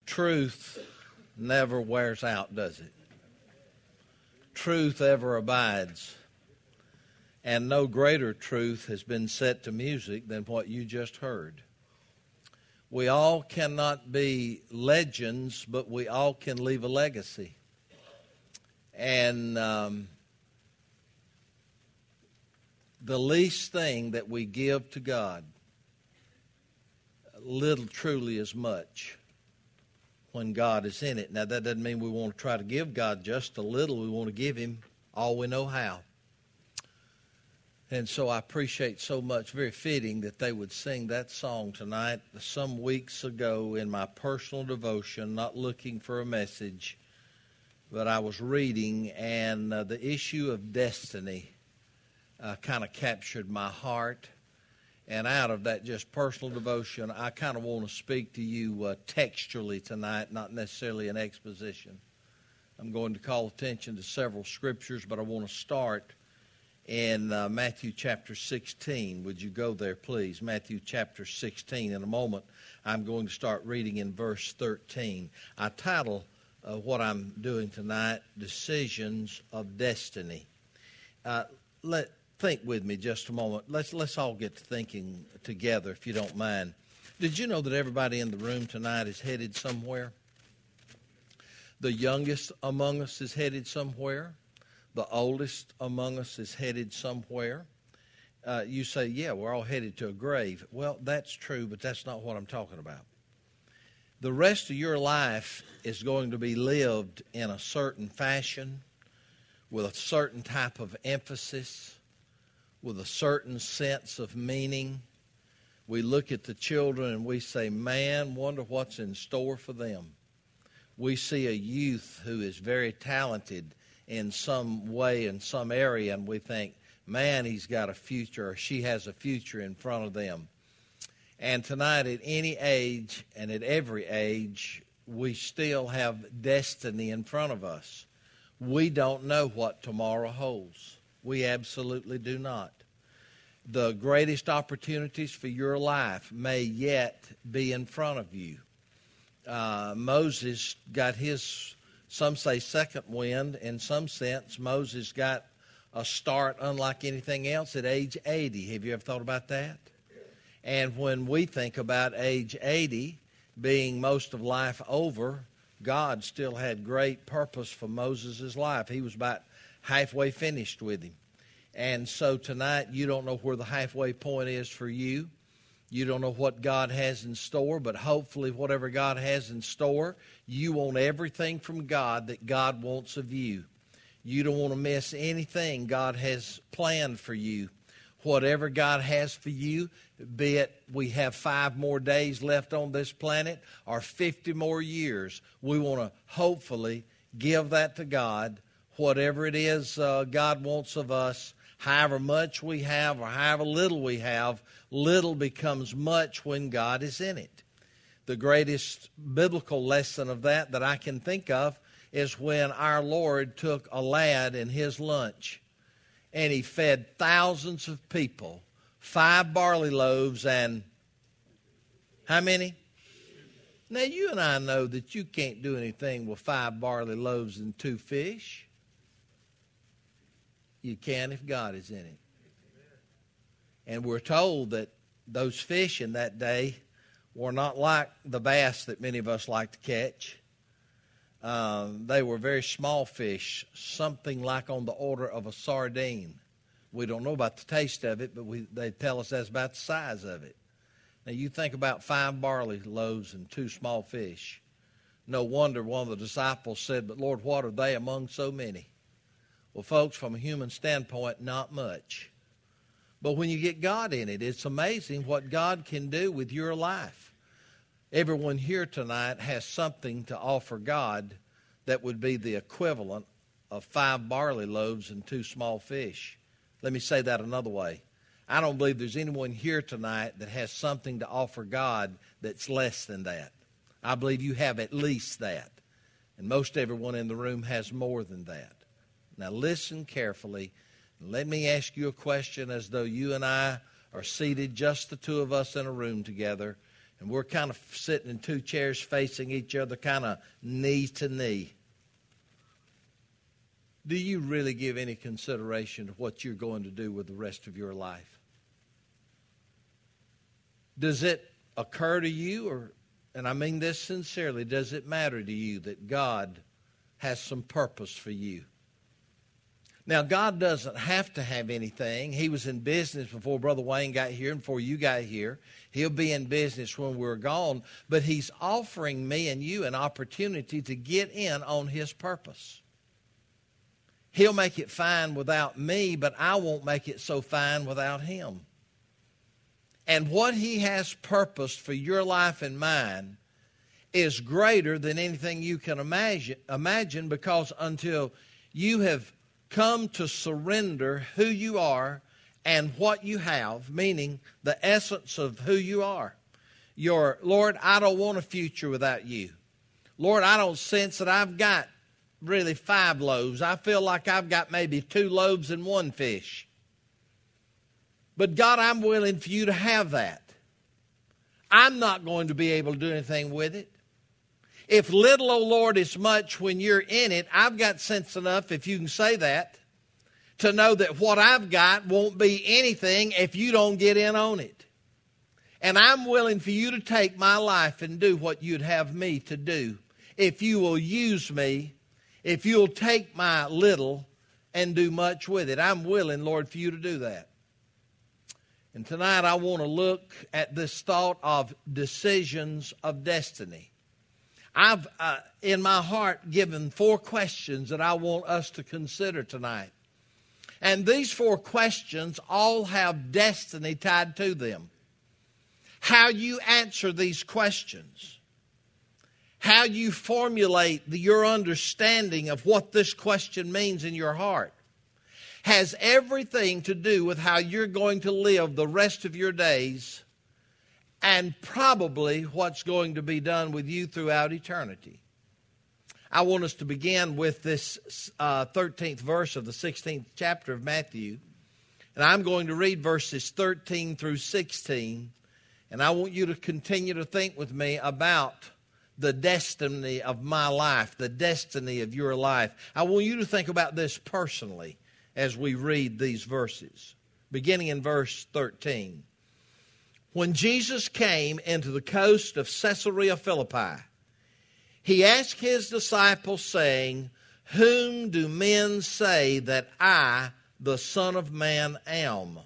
Truth never wears out, does it? Truth ever abides. And no greater truth has been set to music than what you just heard. We all cannot be legends, but we all can leave a legacy. And the least thing that we give to God, little truly is much when God is in it. Now, that doesn't mean we want to try to give God just a little. We want to give Him all we know how. And so I appreciate so much, very fitting that they would sing that song tonight. Some weeks ago in my personal devotion, not looking for a message, but I was reading, and the issue of destiny kind of captured my heart. And out of that just personal devotion, I kind of want to speak to you textually tonight, not necessarily an exposition. I'm going to call attention to several scriptures, but I want to start in Matthew chapter 16. Would you go there, please? Matthew chapter 16. In a moment, I'm going to start reading in verse 13. I title what I'm doing tonight, Decisions of Destiny. Think with me just a moment. Let's all get to thinking together, if you don't mind. Did you know that everybody in the room tonight is headed somewhere? The youngest among us is headed somewhere. The oldest among us is headed somewhere. You say, yeah, we're all headed to a grave. Well, that's true, but that's not what I'm talking about. The rest of your life is going to be lived in a certain fashion, with a certain type of emphasis, with a certain sense of meaning. We look at the children and we say, man, wonder what's in store for them. We see a youth who is very talented in some way, in some area, and we think, man, he's got a future, or she has a future in front of them. And tonight, at any age and at every age, we still have destiny in front of us. We don't know what tomorrow holds. We absolutely do not. The greatest opportunities for your life may yet be in front of you. Moses got his, some say, second wind. In some sense, Moses got a start unlike anything else at age 80. Have you ever thought about that? And when we think about age 80 being most of life over, God still had great purpose for Moses' life. He was about halfway finished with him. And so tonight, you don't know where the halfway point is for you. You don't know what God has in store, but hopefully whatever God has in store, you want everything from God that God wants of you. You don't want to miss anything God has planned for you. Whatever God has for you, be it we have 5 more days left on this planet or 50 more years, we want to hopefully give that to God. Whatever it is God wants of us, however much we have or however little we have, little becomes much when God is in it. The greatest biblical lesson of that I can think of is when our Lord took a lad in his lunch and he fed thousands of people, 5 barley loaves and how many? Now, you and I know that you can't do anything with 5 barley loaves and 2 fish. You can if God is in it. And we're told that those fish in that day were not like the bass that many of us like to catch. They were very small fish, something like on the order of a sardine. We don't know about the taste of it, but they tell us that's about the size of it. Now, you think about 5 barley loaves and 2 small fish. No wonder one of the disciples said, but Lord, what are they among so many? Well, folks, from a human standpoint, not much. But when you get God in it, it's amazing what God can do with your life. Everyone here tonight has something to offer God that would be the equivalent of 5 barley loaves and 2 small fish. Let me say that another way. I don't believe there's anyone here tonight that has something to offer God that's less than that. I believe you have at least that. And most everyone in the room has more than that. Now listen carefully. Let me ask you a question as though you and I are seated, just the 2 of us in a room together. And we're kind of sitting in two chairs facing each other, kind of knee to knee. Do you really give any consideration to what you're going to do with the rest of your life? Does it occur to you, and I mean this sincerely, does it matter to you that God has some purpose for you? Now, God doesn't have to have anything. He was in business before Brother Wayne got here and before you got here. He'll be in business when we're gone. But He's offering me and you an opportunity to get in on His purpose. He'll make it fine without me, but I won't make it so fine without Him. And what He has purposed for your life and mine is greater than anything you can imagine, because until you have come to surrender who you are and what you have, meaning the essence of who you are. Lord, I don't want a future without you. Lord, I don't sense that I've got really 5 loaves. I feel like I've got maybe 2 loaves and 1 fish. But God, I'm willing for you to have that. I'm not going to be able to do anything with it. If little, oh Lord, is much when you're in it, I've got sense enough, if you can say that, to know that what I've got won't be anything if you don't get in on it. And I'm willing for you to take my life and do what you'd have me to do. If you will use me, if you'll take my little and do much with it, I'm willing, Lord, for you to do that. And tonight I want to look at this thought of decisions of destiny. I've, in my heart, given 4 questions that I want us to consider tonight. And these 4 questions all have destiny tied to them. How you answer these questions, how you formulate your understanding of what this question means in your heart, has everything to do with how you're going to live the rest of your days, and probably what's going to be done with you throughout eternity. I want us to begin with this 13th verse of the 16th chapter of Matthew. And I'm going to read verses 13 through 16. And I want you to continue to think with me about the destiny of my life, the destiny of your life. I want you to think about this personally as we read these verses. Beginning in verse 13. When Jesus came into the coast of Caesarea Philippi, He asked His disciples, saying, Whom do men say that I, the Son of Man, am?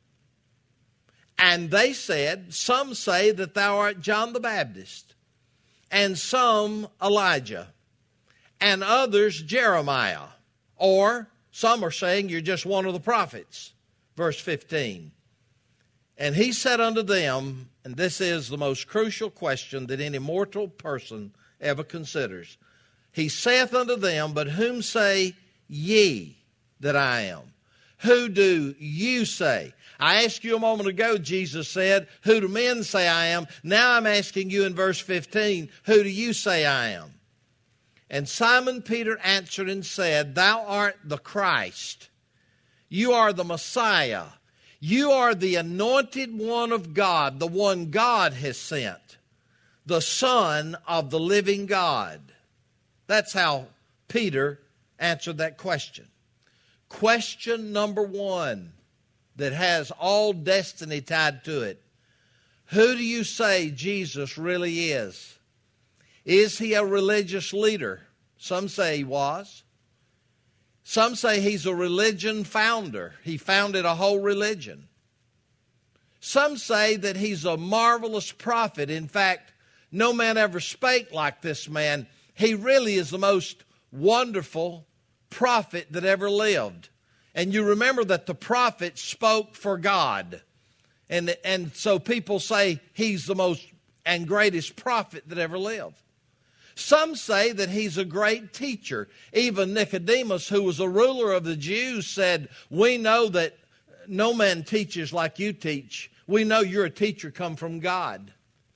And they said, Some say that thou art John the Baptist, and some Elijah, and others Jeremiah, or some are saying you're just one of the prophets. Verse 15. And He said unto them, and this is the most crucial question that any mortal person ever considers. He saith unto them, But whom say ye that I am? Who do you say? I asked you a moment ago, Jesus said, Who do men say I am? Now I'm asking you in verse 15, Who do you say I am? And Simon Peter answered and said, Thou art the Christ. You are the Messiah. You are the anointed one of God, the one God has sent, the Son of the living God. That's how Peter answered that question. Question number 1 that has all destiny tied to it. Who do you say Jesus really is? Is He a religious leader? Some say He was. Some say He's a religion founder. He founded a whole religion. Some say that He's a marvelous prophet. In fact, no man ever spake like this man. He really is the most wonderful prophet that ever lived. And you remember that the prophet spoke for God. And so people say He's the most and greatest prophet that ever lived. Some say that He's a great teacher. Even Nicodemus, who was a ruler of the Jews, said, We know that no man teaches like you teach. We know you're a teacher come from God.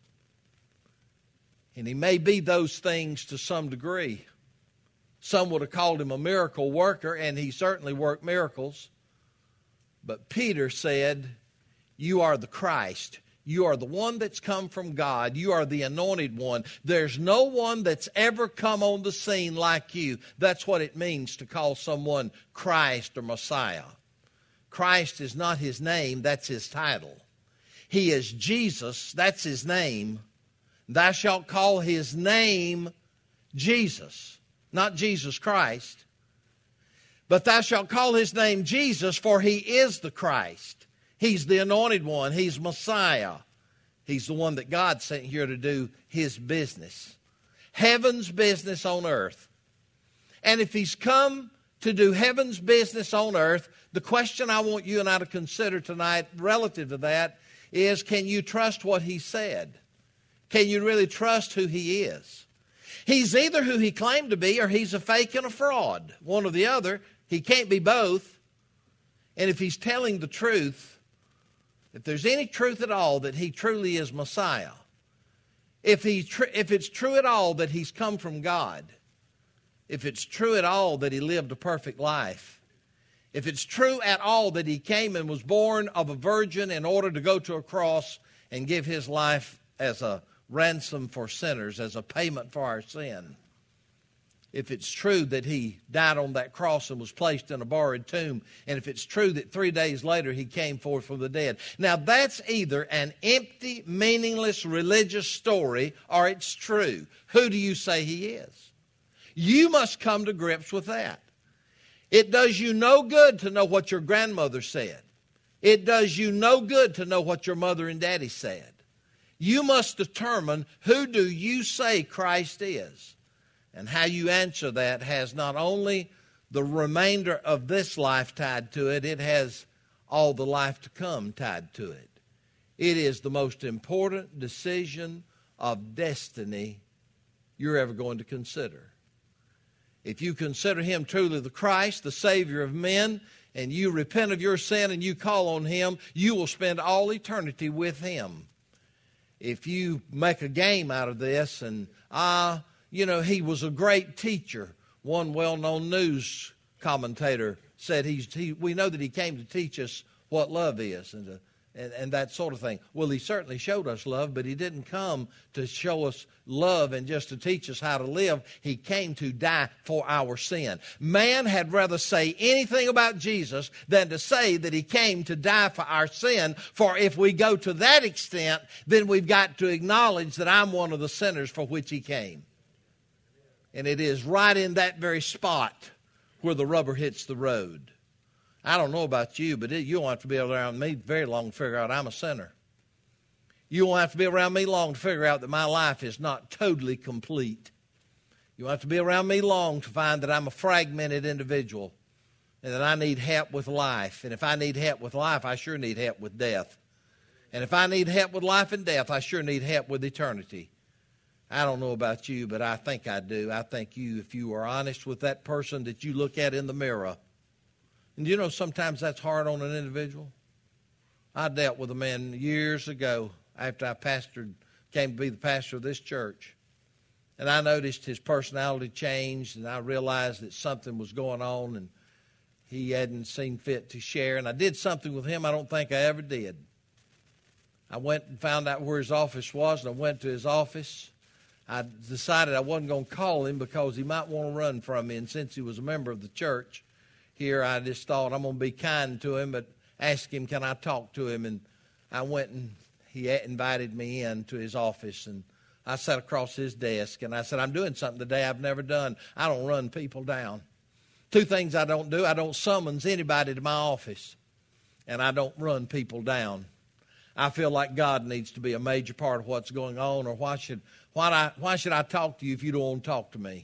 And He may be those things to some degree. Some would have called Him a miracle worker, and He certainly worked miracles. But Peter said, You are the Christ. You are the one that's come from God. You are the anointed one. There's no one that's ever come on the scene like you. That's what it means to call someone Christ or Messiah. Christ is not his name, that's his title. He is Jesus, that's his name. Thou shalt call his name Jesus, not Jesus Christ. But thou shalt call his name Jesus, for he is the Christ. He's the anointed one. He's Messiah. He's the one that God sent here to do his business. Heaven's business on earth. And if he's come to do heaven's business on earth, the question I want you and I to consider tonight relative to that is, can you trust what he said? Can you really trust who he is? He's either who he claimed to be or he's a fake and a fraud. One or the other. He can't be both. And if he's telling the truth, if there's any truth at all that he truly is Messiah, if it's true at all that he's come from God, if it's true at all that he lived a perfect life, if it's true at all that he came and was born of a virgin in order to go to a cross and give his life as a ransom for sinners, as a payment for our sin, if it's true that he died on that cross and was placed in a borrowed tomb, and if it's true that 3 days later he came forth from the dead. Now that's either an empty, meaningless religious story or it's true. Who do you say he is? You must come to grips with that. It does you no good to know what your grandmother said. It does you no good to know what your mother and daddy said. You must determine, who do you say Christ is? And how you answer that has not only the remainder of this life tied to it, it has all the life to come tied to it. It is the most important decision of destiny you're ever going to consider. If you consider him truly the Christ, the Savior of men, and you repent of your sin and you call on him, you will spend all eternity with him. If you make a game out of this and, he was a great teacher. One well-known news commentator said we know that he came to teach us what love is and that sort of thing. Well, he certainly showed us love, but he didn't come to show us love and just to teach us how to live. He came to die for our sin. Man had rather say anything about Jesus than to say that he came to die for our sin. For if we go to that extent, then we've got to acknowledge that I'm one of the sinners for which he came. And it is right in that very spot where the rubber hits the road. I don't know about you, but you won't have to be around me very long to figure out I'm a sinner. You won't have to be around me long to figure out that my life is not totally complete. You won't have to be around me long to find that I'm a fragmented individual and that I need help with life. And if I need help with life, I sure need help with death. And if I need help with life and death, I sure need help with eternity. I don't know about you, but I think I do. I think if you are honest with that person that you look at in the mirror, and sometimes that's hard on an individual. I dealt with a man years ago after I came to be the pastor of this church. And I noticed his personality changed, and I realized that something was going on, and he hadn't seen fit to share. And I did something with him I don't think I ever did. I went and found out where his office was, and I went to his office. I decided I wasn't going to call him because he might want to run from me. And since he was a member of the church here, I just thought I'm going to be kind to him, but ask him, can I talk to him? And I went and he invited me in to his office. And I sat across his desk and I said, I'm doing something today I've never done. I don't run people down. Two things I don't do. I don't summons anybody to my office. And I don't run people down. I feel like God needs to be a major part of what's going on, or why should I talk to you if you don't want to talk to me?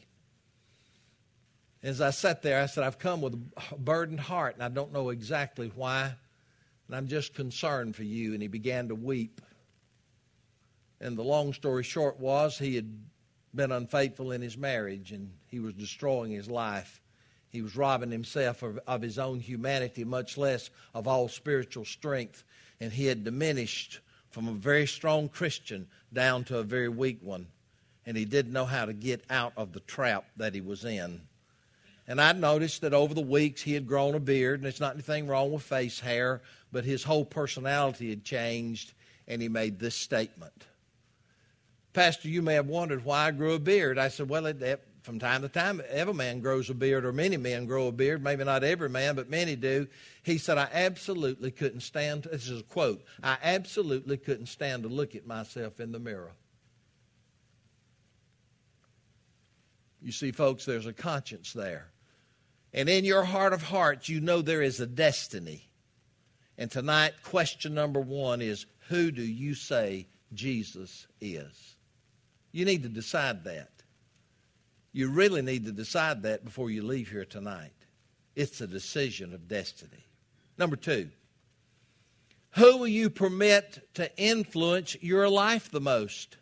As I sat there, I said, I've come with a burdened heart, and I don't know exactly why, and I'm just concerned for you. And he began to weep. And the long story short was he had been unfaithful in his marriage, and he was destroying his life. He was robbing himself of his own humanity, much less of all spiritual strength. And he had diminished from a very strong Christian down to a very weak one. And he didn't know how to get out of the trap that he was in. And I noticed that over the weeks he had grown a beard, and there's not anything wrong with face hair, but his whole personality had changed. and he made this statement. Pastor, you may have wondered why I grew a beard. I said, well, from time to time, every man grows a beard, or many men grow a beard. Maybe not every man, but many do. He said, I absolutely couldn't stand, this is a quote, I absolutely couldn't stand to look at myself in the mirror. You see, folks, there's a conscience there. And in your heart of hearts, you know there is a destiny. And tonight, question number one is, who do you say Jesus is? You need to decide that. You really need to decide that before you leave here tonight. It's a decision of destiny. Number two, who will you permit to influence your life the most?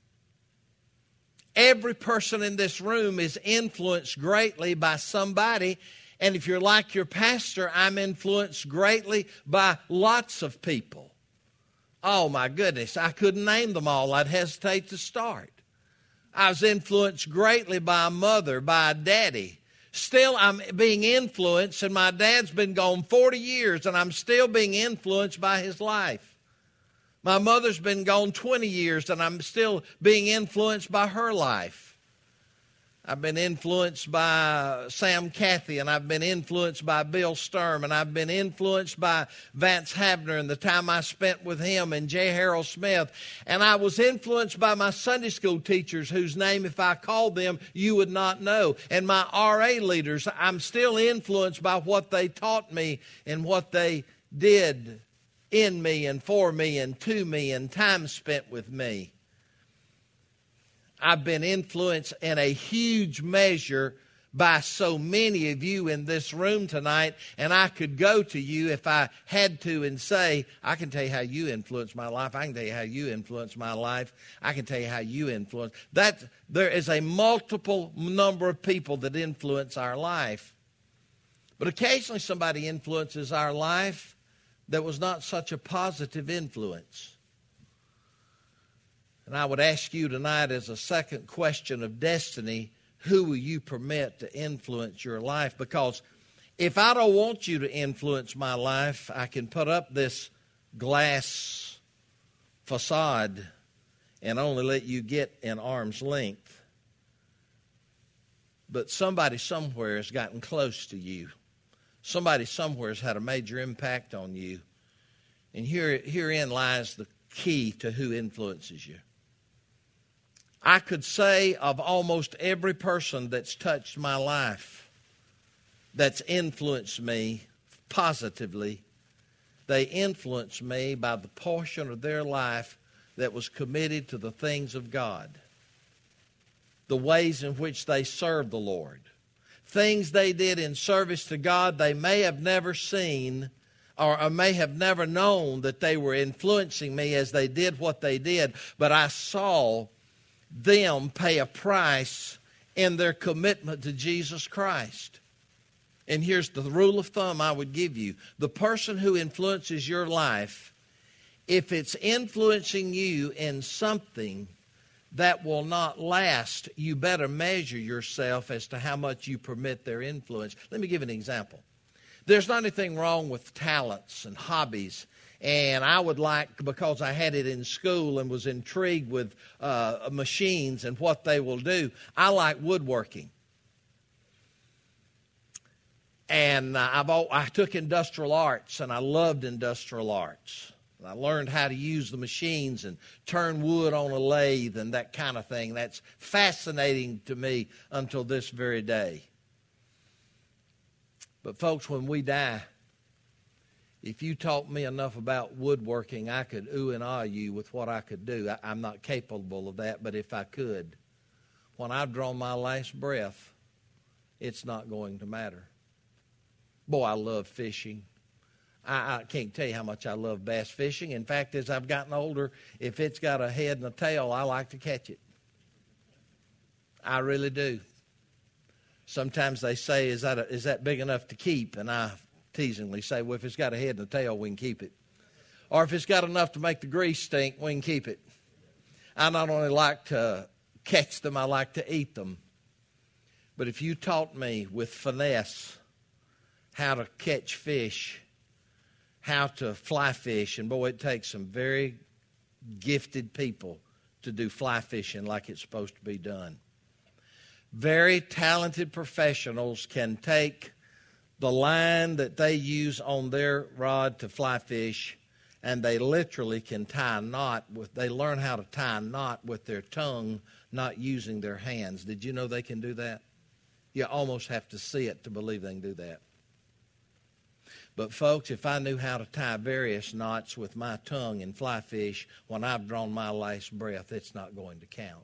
Every person in this room is influenced greatly by somebody. And if you're like your pastor, I'm influenced greatly by lots of people. Oh, my goodness, I couldn't name them all. I'd hesitate to start. I was influenced greatly by a mother, by a daddy. Still, I'm being influenced, and my dad's been gone 40 years, and I'm still being influenced by his life. My mother's been gone 20 years, and I'm still being influenced by her life. I've been influenced by Sam Cathy, and I've been influenced by Bill Sturm, and I've been influenced by Vance Havner and the time I spent with him, and J. Harold Smith. And I was influenced by my Sunday school teachers, whose name, if I called them, you would not know. And my RA leaders, I'm still influenced by what they taught me and what they did in me and for me and to me and time spent with me. I've been influenced in a huge measure by so many of you in this room tonight, and I could go to you if I had to and say, I can tell you how you influenced my life. I can tell you how you influenced my life. I can tell you how you influenced. There is a multiple number of people that influence our life. But occasionally somebody influences our life that was not such a positive influence. And I would ask you tonight as a second question of destiny, who will you permit to influence your life? Because if I don't want you to influence my life, I can put up this glass facade and only let you get in arm's length. But somebody somewhere has gotten close to you. Somebody somewhere has had a major impact on you. And herein lies the key to who influences you. I could say of almost every person that's touched my life, that's influenced me positively, they influenced me by the portion of their life that was committed to the things of God, the ways in which they served the Lord, things they did in service to God they may have never seen or may have never known that they were influencing me as they did what they did, but I saw them pay a price in their commitment to Jesus Christ. And here's the rule of thumb I would give you. The person who influences your life, if it's influencing you in something that will not last, you better measure yourself as to how much you permit their influence. Let me give an example. There's not anything wrong with talents and hobbies. And I would like, because I had it in school and was intrigued with machines and what they will do, I like woodworking. And I took industrial arts, and I loved industrial arts. And I learned how to use the machines and turn wood on a lathe and that kind of thing. That's fascinating to me until this very day. But folks, when we die, if you taught me enough about woodworking, I could ooh and ah you with what I could do. I'm not capable of that, but if I could, when I've drawn my last breath, it's not going to matter. Boy, I love fishing. I can't tell you how much I love bass fishing. In fact, as I've gotten older, if it's got a head and a tail, I like to catch it. I really do. Sometimes they say, is that big enough to keep? And I teasingly say, well, if it's got a head and a tail, we can keep it. Or if it's got enough to make the grease stink, we can keep it. I not only like to catch them, I like to eat them. But if you taught me with finesse how to catch fish, how to fly fish, and boy, it takes some very gifted people to do fly fishing like it's supposed to be done. Very talented professionals can take the line that they use on their rod to fly fish, and they literally can tie a knot they learn how to tie a knot with their tongue, not using their hands. Did you know they can do that? You almost have to see it to believe they can do that. But folks, if I knew how to tie various knots with my tongue and fly fish when I've drawn my last breath, it's not going to count.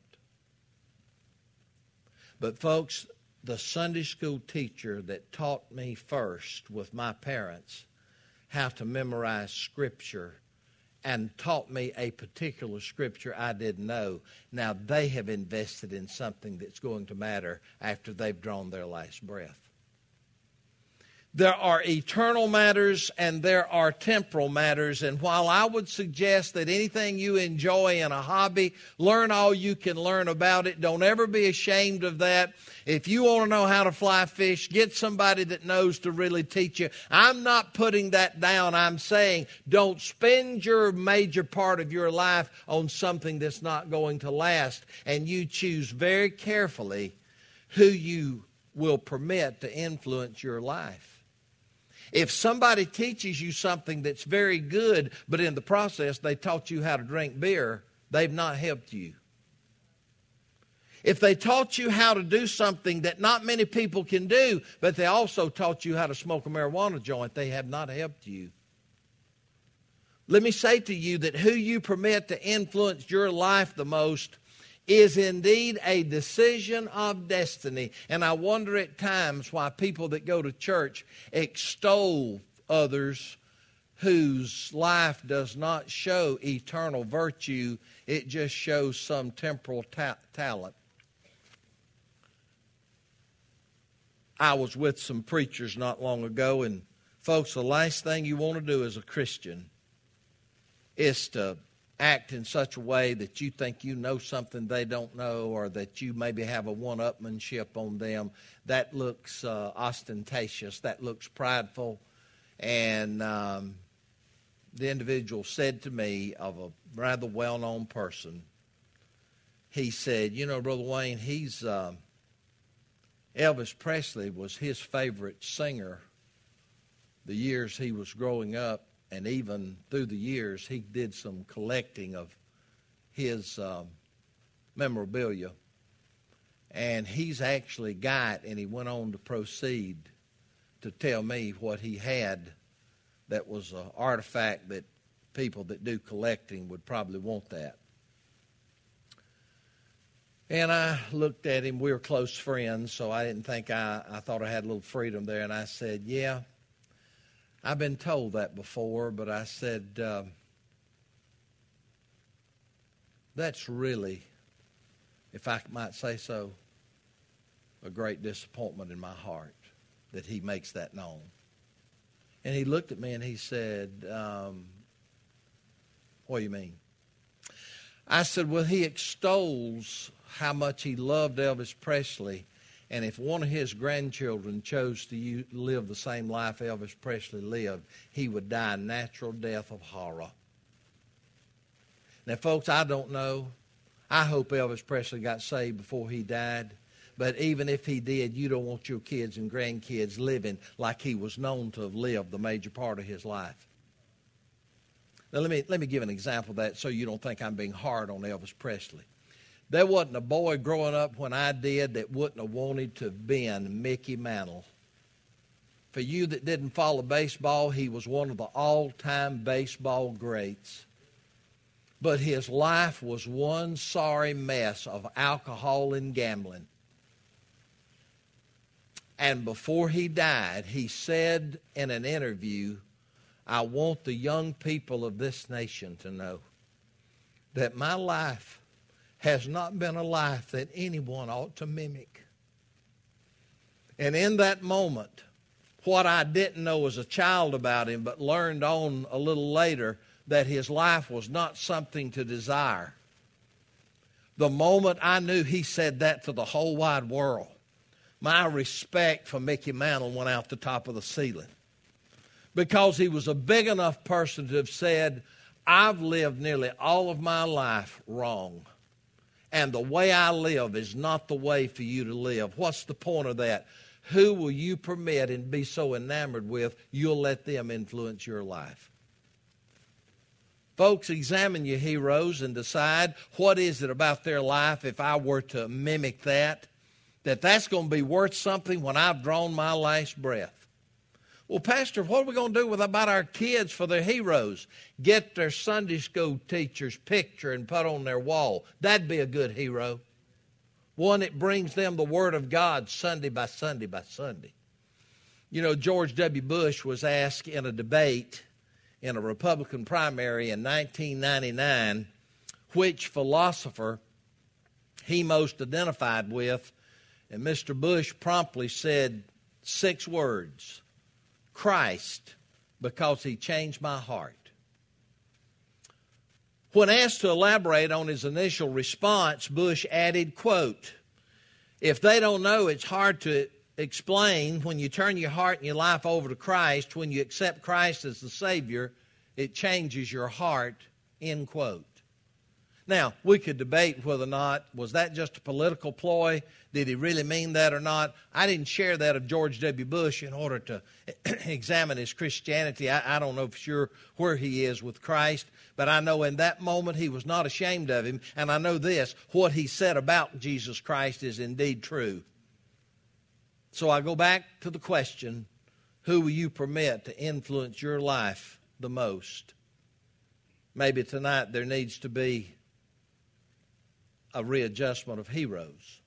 But folks, the Sunday school teacher that taught me first with my parents how to memorize Scripture and taught me a particular Scripture I didn't know, now they have invested in something that's going to matter after they've drawn their last breath. There are eternal matters and there are temporal matters. And while I would suggest that anything you enjoy in a hobby, learn all you can learn about it. Don't ever be ashamed of that. If you want to know how to fly fish, get somebody that knows to really teach you. I'm not putting that down. I'm saying don't spend your major part of your life on something that's not going to last. And you choose very carefully who you will permit to influence your life. If somebody teaches you something that's very good, but in the process they taught you how to drink beer, they've not helped you. If they taught you how to do something that not many people can do, but they also taught you how to smoke a marijuana joint, they have not helped you. Let me say to you that who you permit to influence your life the most is indeed a decision of destiny. And I wonder at times why people that go to church extol others whose life does not show eternal virtue. It just shows some temporal talent. I was with some preachers not long ago, and folks, the last thing you want to do as a Christian is to act in such a way that you think you know something they don't know, or that you maybe have a one-upmanship on them. That looks ostentatious. That looks prideful. And the individual said to me, of a rather well-known person, he said, you know, Brother Wayne, Elvis Presley was his favorite singer the years he was growing up. And even through the years, he did some collecting of his memorabilia. And he's actually got, and he went on to proceed to tell me what he had that was an artifact that people that do collecting would probably want that. And I looked at him. We were close friends, so I didn't think I thought I had a little freedom there. And I said, yeah, I've been told that before, but I said, that's really, if I might say so, a great disappointment in my heart that he makes that known. And he looked at me and he said, what do you mean? I said, well, he extols how much he loved Elvis Presley. And if one of his grandchildren chose to live the same life Elvis Presley lived, he would die a natural death of horror. Now, folks, I don't know. I hope Elvis Presley got saved before he died. But even if he did, you don't want your kids and grandkids living like he was known to have lived the major part of his life. Now, let me give an example of that so you don't think I'm being hard on Elvis Presley. There wasn't a boy growing up when I did that wouldn't have wanted to have been Mickey Mantle. For you that didn't follow baseball, he was one of the all-time baseball greats. But his life was one sorry mess of alcohol and gambling. And before he died, he said in an interview, I want the young people of this nation to know that my life has not been a life that anyone ought to mimic. And in that moment, what I didn't know as a child about him, but learned on a little later, that his life was not something to desire. The moment I knew he said that to the whole wide world, my respect for Mickey Mantle went out the top of the ceiling. Because he was a big enough person to have said, I've lived nearly all of my life wrong. And the way I live is not the way for you to live. What's the point of that? Who will you permit and be so enamored with, you'll let them influence your life? Folks, examine your heroes and decide what is it about their life, if I were to mimic that's going to be worth something when I've drawn my last breath. Well, Pastor, what are we going to do about our kids for their heroes? Get their Sunday school teacher's picture and put on their wall. That'd be a good hero. One that brings them the Word of God Sunday by Sunday by Sunday. You know, George W. Bush was asked in a debate in a Republican primary in 1999 which philosopher he most identified with, and Mr. Bush promptly said 6 words: Christ, because he changed my heart. When asked to elaborate on his initial response, Bush added, quote, "If they don't know, it's hard to explain. When you turn your heart and your life over to Christ, when you accept Christ as the Savior, it changes your heart," end quote. Now, we could debate whether or not, was that just a political ploy? Did he really mean that or not? I didn't share that of George W. Bush in order to examine his Christianity. I don't know for sure where he is with Christ, but I know in that moment he was not ashamed of him, and I know this, what he said about Jesus Christ is indeed true. So I go back to the question, who will you permit to influence your life the most? Maybe tonight there needs to be a readjustment of heroes.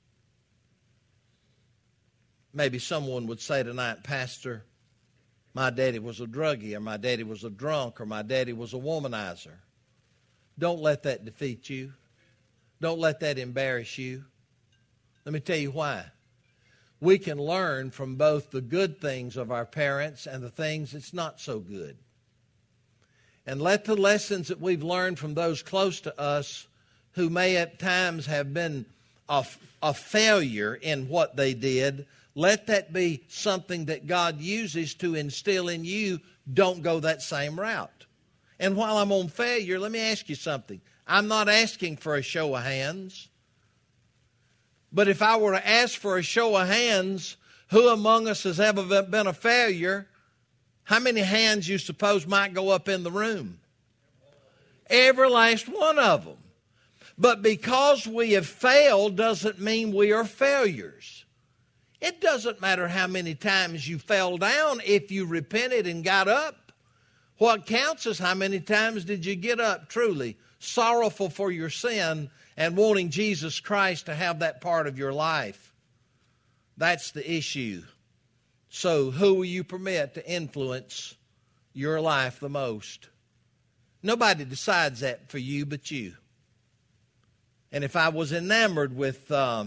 Maybe someone would say tonight, Pastor, my daddy was a druggie, or my daddy was a drunk, or my daddy was a womanizer. Don't let that defeat you. Don't let that embarrass you. Let me tell you why. We can learn from both the good things of our parents and the things that's not so good. And let the lessons that we've learned from those close to us, who may at times have been a failure in what they did, let that be something that God uses to instill in you. Don't go that same route. And while I'm on failure, let me ask you something. I'm not asking for a show of hands. But if I were to ask for a show of hands, who among us has ever been a failure, how many hands you suppose might go up in the room? Every last one of them. But because we have failed doesn't mean we are failures. It doesn't matter how many times you fell down if you repented and got up. What counts is how many times did you get up truly sorrowful for your sin and wanting Jesus Christ to have that part of your life. That's the issue. So who will you permit to influence your life the most? Nobody decides that for you but you. And if I was enamored with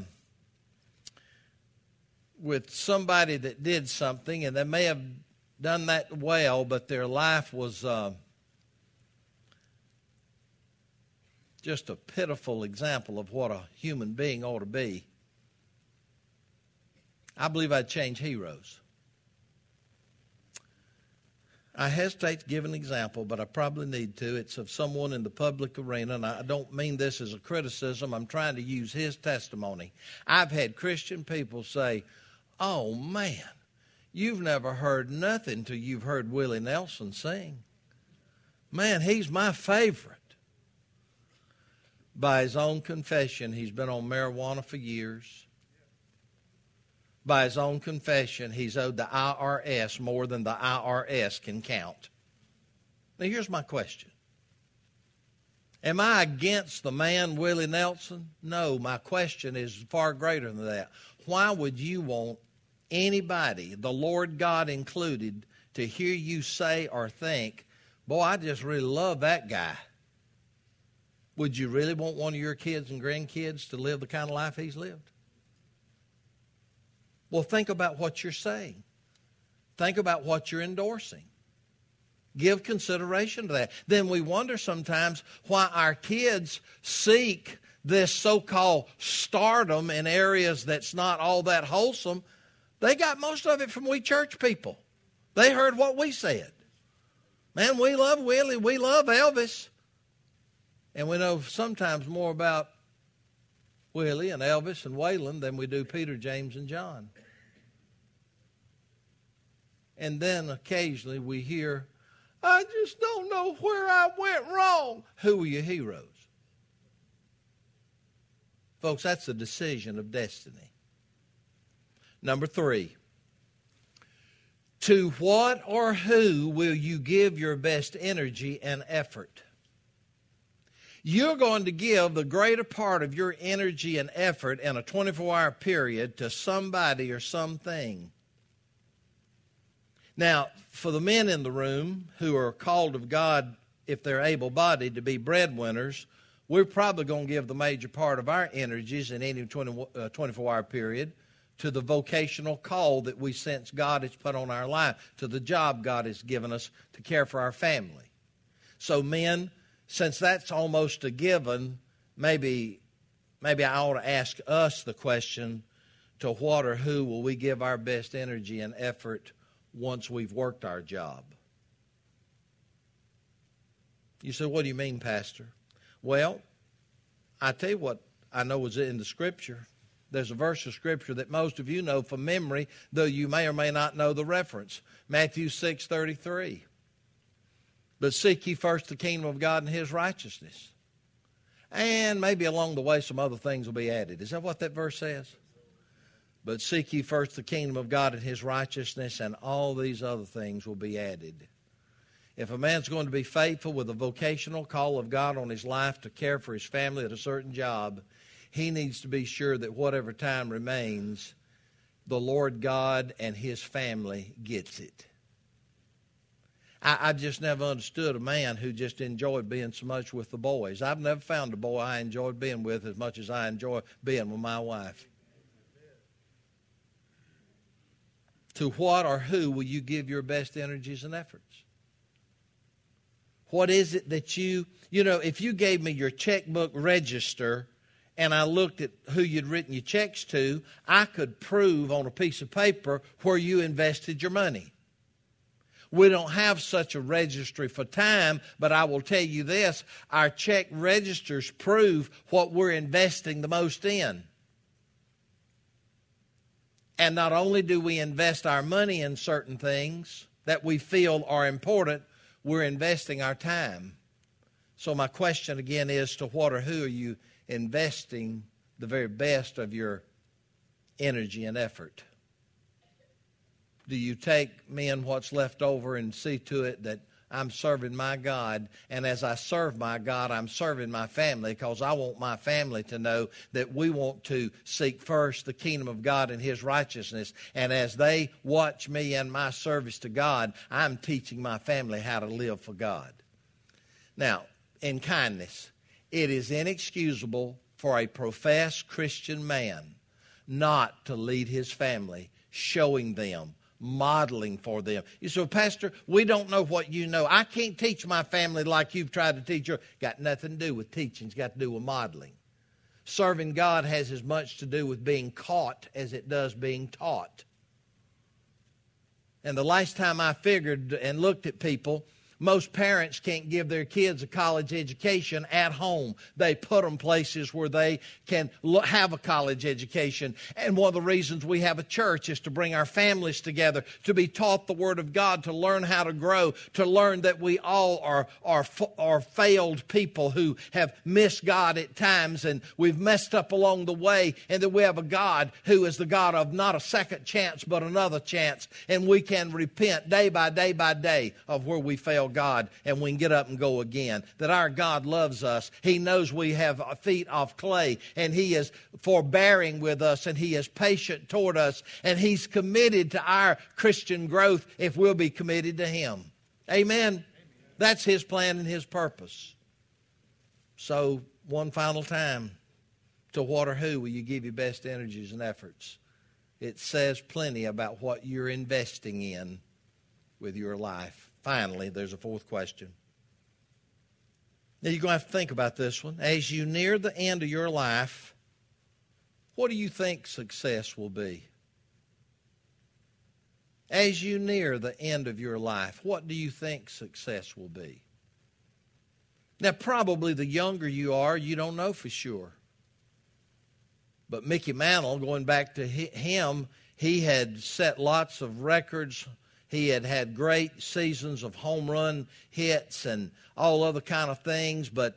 somebody that did something, and they may have done that well, but their life was just a pitiful example of what a human being ought to be, I believe I'd change heroes. I hesitate to give an example, but I probably need to. It's of someone in the public arena, and I don't mean this as a criticism. I'm trying to use his testimony. I've had Christian people say, "Oh, man, you've never heard nothing till you've heard Willie Nelson sing. Man, he's my favorite." By his own confession, he's been on marijuana for years. By his own confession, he's owed the IRS more than the IRS can count. Now, here's my question. Am I against the man, Willie Nelson? No, my question is far greater than that. Why would you want anybody, the Lord God included, to hear you say or think, "Boy, I just really love that guy"? Would you really want one of your kids and grandkids to live the kind of life he's lived? Well, think about what you're saying. Think about what you're endorsing. Give consideration to that. Then we wonder sometimes why our kids seek this so-called stardom in areas that's not all that wholesome. They got most of it from we church people. They heard what we said. Man, we love Willie. We love Elvis. And we know sometimes more about Willie and Elvis and Waylon than we do Peter, James, and John. And then occasionally we hear, I just don't know where I went wrong. Who were your heroes? Folks, that's a decision of destiny. Number 3, to what or who will you give your best energy and effort? You're going to give the greater part of your energy and effort in a 24-hour period to somebody or something. Now, for the men in the room who are called of God, if they're able-bodied, to be breadwinners, we're probably going to give the major part of our energies in any 24-hour period to the vocational call that we sense God has put on our life, to the job God has given us to care for our family. So men, since that's almost a given, maybe I ought to ask us the question, to what or who will we give our best energy and effort once we've worked our job? You say, what do you mean, Pastor? Well, I tell you what I know is in the Scripture. There's a verse of Scripture that most of you know from memory, though you may or may not know the reference. Matthew 6:33. But seek ye first the kingdom of God and His righteousness. And maybe along the way some other things will be added. Is that what that verse says? But seek ye first the kingdom of God and His righteousness, and all these other things will be added. If a man's going to be faithful with the vocational call of God on his life to care for his family at a certain job, he needs to be sure that whatever time remains, the Lord God and His family gets it. I just never understood a man who just enjoyed being so much with the boys. I've never found a boy I enjoyed being with as much as I enjoy being with my wife. To what or who will you give your best energies and efforts? What is it that if you gave me your checkbook register and I looked at who you'd written your checks to, I could prove on a piece of paper where you invested your money. We don't have such a registry for time, but I will tell you this, our check registers prove what we're investing the most in. And not only do we invest our money in certain things that we feel are important, we're investing our time. So my question again is, to what or who are you investing the very best of your energy and effort? Do you take me and what's left over and see to it that I'm serving my God, and as I serve my God, I'm serving my family, because I want my family to know that we want to seek first the kingdom of God and His righteousness. And as they watch me and my service to God, I'm teaching my family how to live for God. Now, in kindness, it is inexcusable for a professed Christian man not to lead his family, showing them, modeling for them. You say, Pastor, we don't know what you know. I can't teach my family like you've tried to teach yours. Got nothing to do with teaching. It's got to do with modeling. Serving God has as much to do with being caught as it does being taught. And the last time I figured and looked at people, most parents can't give their kids a college education at home. They put them places where they can have a college education. And one of the reasons we have a church is to bring our families together, to be taught the Word of God, to learn how to grow, to learn that we all are failed people who have missed God at times, and we've messed up along the way, and that we have a God who is the God of not a second chance but another chance, and we can repent day by day by day of where we failed God, and we can get up and go again. That our God loves us. He knows we have feet of clay, and He is forbearing with us, and He is patient toward us, and He's committed to our Christian growth if we'll be committed to Him. Amen? That's His plan and His purpose. So, one final time, to what or who will you give your best energies and efforts? It says plenty about what you're investing in with your life. Finally, there's a fourth question. Now, you're going to have to think about this one. As you near the end of your life, what do you think success will be? As you near the end of your life, what do you think success will be? Now, probably the younger you are, you don't know for sure. But Mickey Mantle, going back to him, he had set lots of records. He had had great seasons of home run hits and all other kind of things. But,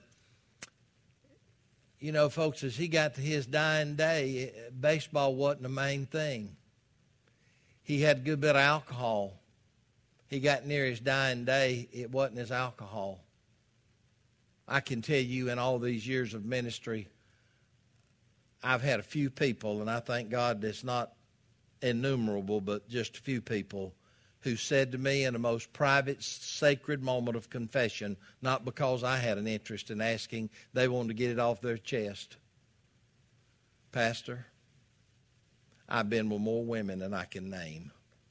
you know, folks, as he got to his dying day, baseball wasn't the main thing. He had a good bit of alcohol. He got near his dying day, it wasn't his alcohol. I can tell you in all these years of ministry, I've had a few people, and I thank God it's not innumerable, but just a few people who said to me in the most private, sacred moment of confession, not because I had an interest in asking, they wanted to get it off their chest. Pastor, I've been with more women than I can name.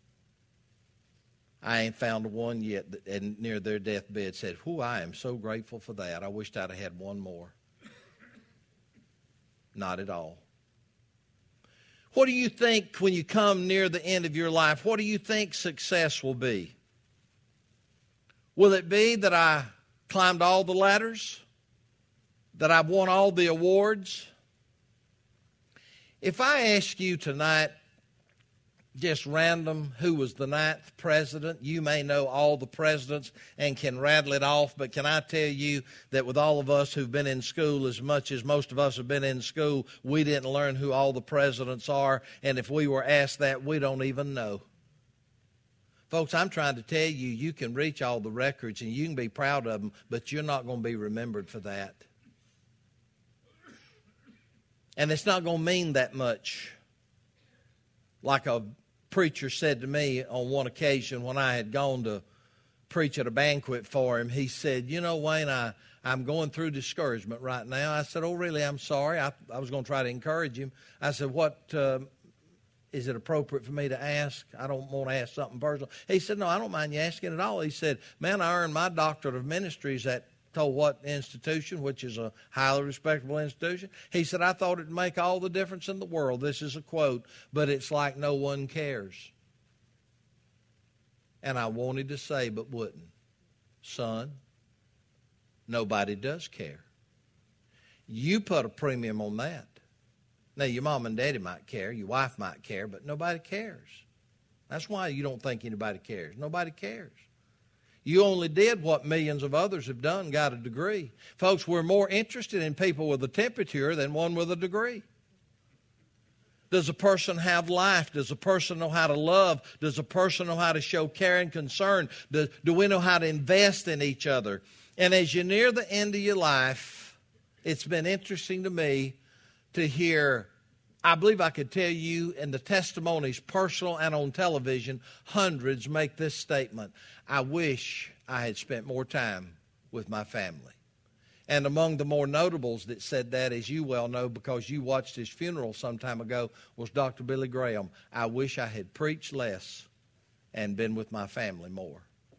I ain't found one yet that near their deathbed said, "Whew, I am so grateful for that. I wished I'd have had one more." Not at all. What do you think when you come near the end of your life? What do you think success will be? Will it be that I climbed all the ladders? That I've won all the awards? If I ask you tonight, just random, who was the 9th president? You may know all the presidents and can rattle it off, but can I tell you that with all of us who've been in school as much as most of us have been in school, we didn't learn who all the presidents are, and if we were asked that, we don't even know. Folks, I'm trying to tell you, you can reach all the records and you can be proud of them, but you're not going to be remembered for that. And it's not going to mean that much. Like a preacher said to me on one occasion when I had gone to preach at a banquet for him, he said, "You know, Wayne, I'm going through discouragement right now." I said, "Oh, really? I'm sorry." I was going to try to encourage him. I said, "What is it appropriate for me to ask? I don't want to ask something personal." He said, "No, I don't mind you asking at all." He said, "Man, I earned my doctorate of ministries at told what institution, which is a highly respectable institution." He said, "I thought it'd make all the difference in the world." This is a quote, "But it's like no one cares." And I wanted to say, but wouldn't. Son, nobody does care. You put a premium on that. Now, your mom and daddy might care, your wife might care, but nobody cares. That's why you don't think anybody cares. Nobody cares. You only did what millions of others have done, got a degree. Folks, we're more interested in people with a temperature than one with a degree. Does a person have life? Does a person know how to love? Does a person know how to show care and concern? Do we know how to invest in each other? And as you near the end of your life, it's been interesting to me to hear, I believe I could tell you in the testimonies, personal and on television, hundreds make this statement: "I wish I had spent more time with my family." And among the more notables that said that, as you well know because you watched his funeral some time ago, was Dr. Billy Graham. "I wish I had preached less and been with my family more."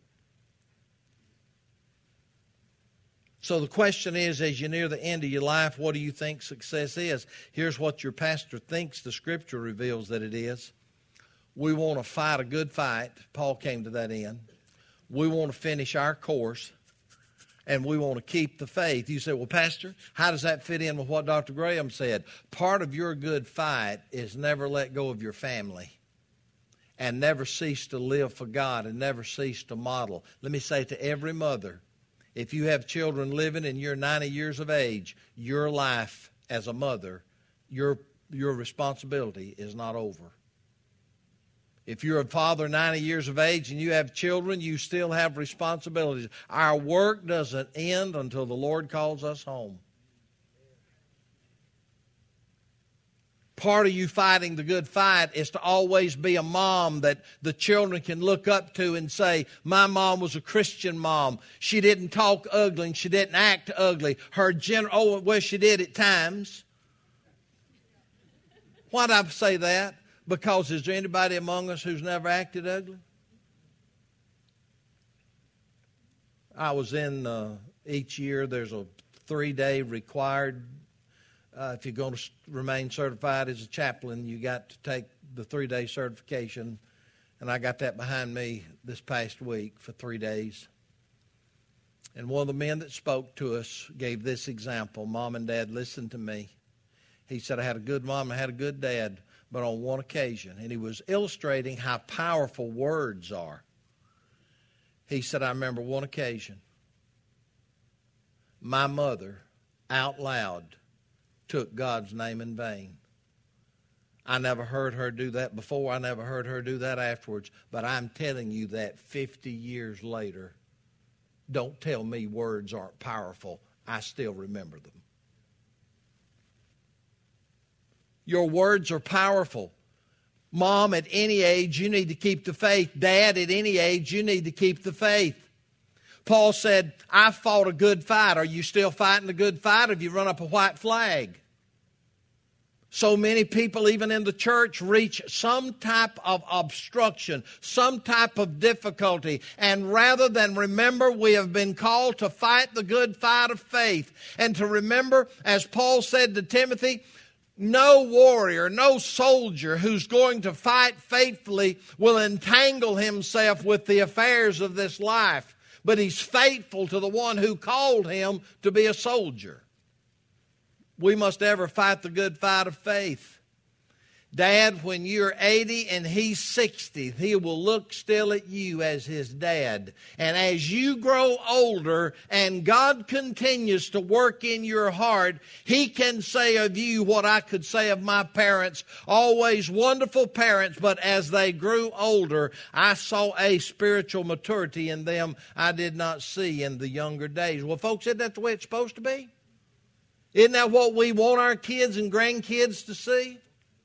So the question is, as you near the end of your life, what do you think success is? Here's what your pastor thinks the Scripture reveals that it is. We want to fight a good fight. Paul came to that end. We want to finish our course, and we want to keep the faith. You say, "Well, Pastor, how does that fit in with what Dr. Graham said?" Part of your good fight is never let go of your family and never cease to live for God and never cease to model. Let me say to every mother, if you have children living and you're 90 years of age, your life as a mother, your responsibility is not over. If you're a father 90 years of age and you have children, you still have responsibilities. Our work doesn't end until the Lord calls us home. Part of you fighting the good fight is to always be a mom that the children can look up to and say, "My mom was a Christian mom. She didn't talk ugly and she didn't act ugly. She did at times." Why do I say that? Because is there anybody among us who's never acted ugly? I was in, each year there's a 3-day required, if you're going to remain certified as a chaplain, you got to take the 3-day certification. And I got that behind me this past week for 3 days. And one of the men that spoke to us gave this example. Mom and Dad, listen to me. He said, I had a good mom and I had a good dad, but on one occasion. And he was illustrating how powerful words are. He said, I remember one occasion. My mother, out loud, took God's name in vain. I never heard her do that before. I never heard her do that afterwards. But I'm telling you that 50 years later, don't tell me words aren't powerful. I still remember them. Your words are powerful. Mom, at any age, you need to keep the faith. Dad, at any age, you need to keep the faith. Paul said, I fought a good fight. Are you still fighting a good fight, or have you run up a white flag? So many people, even in the church, reach some type of obstruction, some type of difficulty. And rather than remember, we have been called to fight the good fight of faith. And to remember, as Paul said to Timothy, no warrior, no soldier who's going to fight faithfully will entangle himself with the affairs of this life. But he's faithful to the one who called him to be a soldier. We must ever fight the good fight of faith. Dad, when you're 80 and he's 60, he will look still at you as his dad. And as you grow older and God continues to work in your heart, he can say of you what I could say of my parents, always wonderful parents, but as they grew older, I saw a spiritual maturity in them I did not see in the younger days. Well, folks, isn't that the way it's supposed to be? Isn't that what we want our kids and grandkids to see?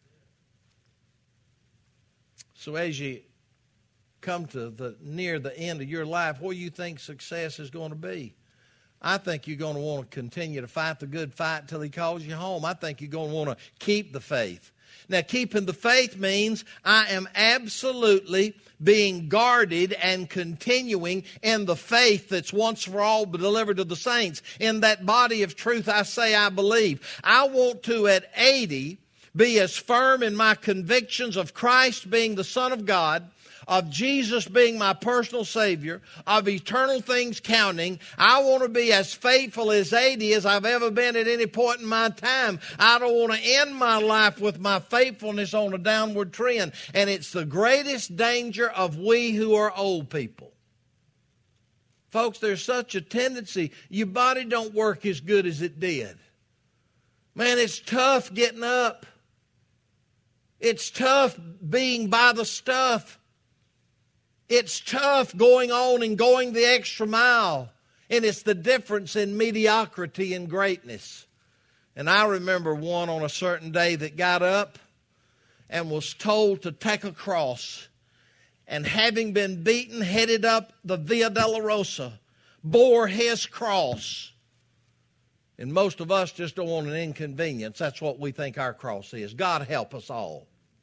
So as you come to near the end of your life, what do you think success is going to be? I think you're going to want to continue to fight the good fight until he calls you home. I think you're going to want to keep the faith. Now, keeping the faith means I am absolutely being guarded and continuing in the faith that's once for all delivered to the saints. In that body of truth, I say I believe. I want to, at 80, be as firm in my convictions of Christ being the Son of God, of Jesus being my personal Savior, of eternal things counting. I want to be as faithful as 80 as I've ever been at any point in my time. I don't want to end my life with my faithfulness on a downward trend. And it's the greatest danger of we who are old people. Folks, there's such a tendency. Your body don't work as good as it did. Man, it's tough getting up. It's tough being by the stuff. It's tough going on and going the extra mile. And it's the difference in mediocrity and greatness. And I remember one on a certain day that got up and was told to take a cross. And having been beaten, headed up the Via Dolorosa, bore his cross. And most of us just don't want an inconvenience. That's what we think our cross is. God help us all.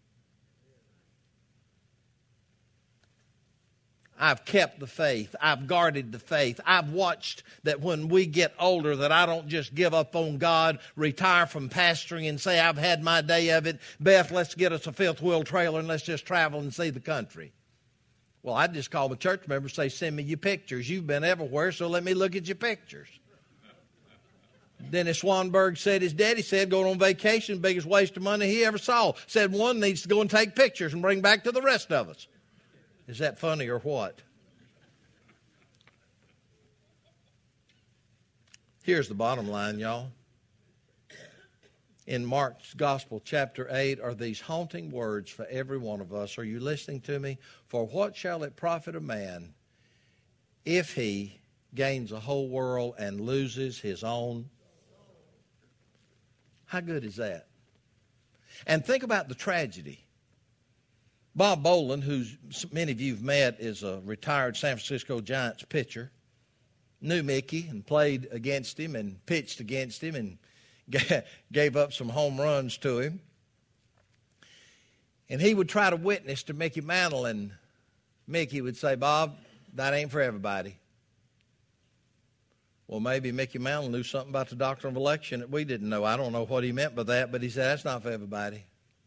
I've kept the faith. I've guarded the faith. I've watched that when we get older that I don't just give up on God, retire from pastoring and say I've had my day of it. Beth, let's get us a fifth wheel trailer and let's just travel and see the country. Well, I just call the church members and say, send me your pictures. You've been everywhere, so let me look at your pictures. Dennis Swanberg said his daddy said going on vacation, biggest waste of money he ever saw. Said one needs to go and take pictures and bring back to the rest of us. Is that funny or what? Here's the bottom line, y'all. In Mark's Gospel, chapter 8, are these haunting words for every one of us. Are you listening to me? For what shall it profit a man if he gains the whole world and loses his own? How good is that? And think about the tragedy. Bob Boland, who many of you have met, is a retired San Francisco Giants pitcher. Knew Mickey and played against him and pitched against him and gave up some home runs to him. And he would try to witness to Mickey Mantle, and Mickey would say, Bob, that ain't for everybody. Well, maybe Mickey Mantle knew something about the doctrine of election that we didn't know. I don't know what he meant by that, but he said, that's not for everybody.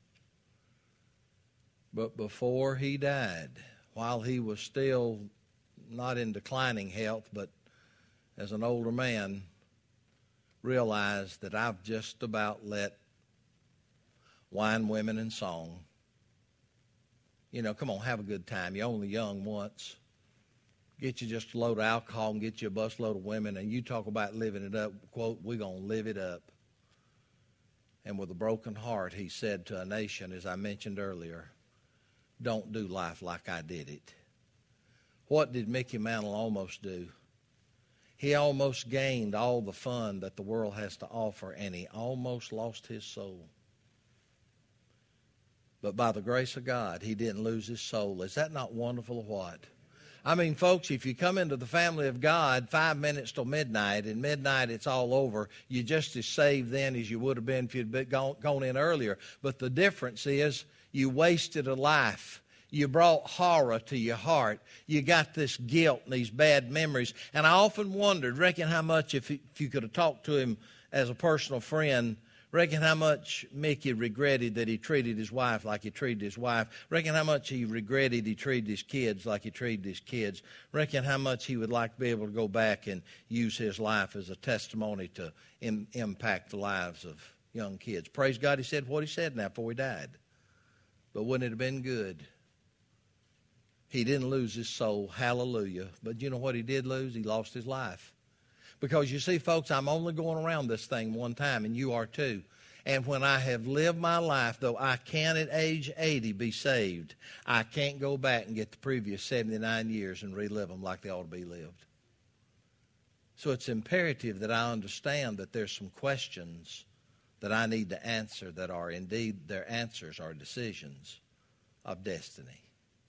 But before he died, while he was still not in declining health, but as an older man, realized that I've just about let wine, women, and song, come on, have a good time. You're only young once. Get you just a load of alcohol and get you a busload of women, and you talk about living it up. Quote, we're going to live it up. And with a broken heart, he said to a nation, as I mentioned earlier, don't do life like I did it. What did Mickey Mantle almost do? He almost gained all the fun that the world has to offer, and he almost lost his soul. But by the grace of God, he didn't lose his soul. Is that not wonderful or what? I mean, folks, if you come into the family of God 5 minutes till midnight, and midnight it's all over, you're just as saved then as you would have been if you'd been gone in earlier. But the difference is you wasted a life. You brought horror to your heart. You got this guilt and these bad memories. And I often wondered, reckon how much, if you could have talked to him as a personal friend, reckon how much Mickey regretted that he treated his wife like he treated his wife. Reckon how much he regretted he treated his kids like he treated his kids. Reckon how much he would like to be able to go back and use his life as a testimony to impact the lives of young kids. Praise God, he said what he said now before he died. But wouldn't it have been good? He didn't lose his soul, hallelujah. But you know what he did lose? He lost his life. Because you see, folks, I'm only going around this thing one time, and you are too. And when I have lived my life, though I can at age 80 be saved, I can't go back and get the previous 79 years and relive them like they ought to be lived. So it's imperative that I understand that there's some questions that I need to answer that are indeed, their answers are decisions of destiny.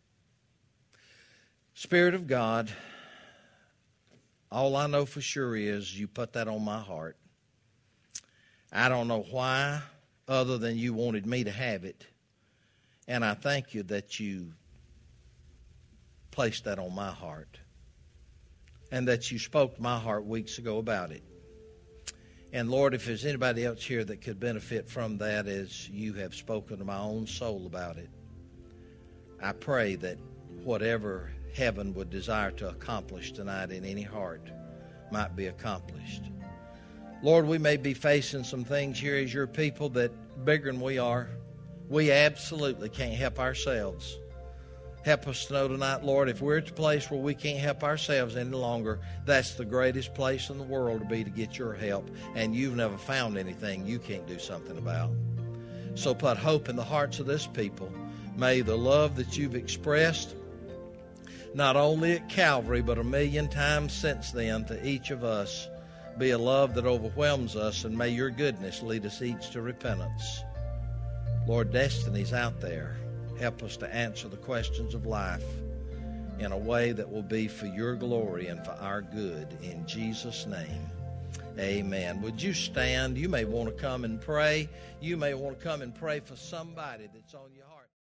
Spirit of God, all I know for sure is you put that on my heart. I don't know why, other than you wanted me to have it. And I thank you that you placed that on my heart. And that you spoke to my heart weeks ago about it. And Lord, if there's anybody else here that could benefit from that as you have spoken to my own soul about it, I pray that whatever heaven would desire to accomplish tonight in any heart might be accomplished. Lord, we may be facing some things here as your people that bigger than we are. We absolutely can't help ourselves. Help us to know tonight, Lord, if we're at the place where we can't help ourselves any longer, that's the greatest place in the world to be to get your help. And you've never found anything you can't do something about. So put hope in the hearts of this people. May the love that you've expressed, not only at Calvary, but 1,000,000 times since then to each of us, be a love that overwhelms us, and may your goodness lead us each to repentance. Lord, destiny's out there. Help us to answer the questions of life in a way that will be for your glory and for our good. In Jesus' name, amen. Would you stand? You may want to come and pray. You may want to come and pray for somebody that's on your heart.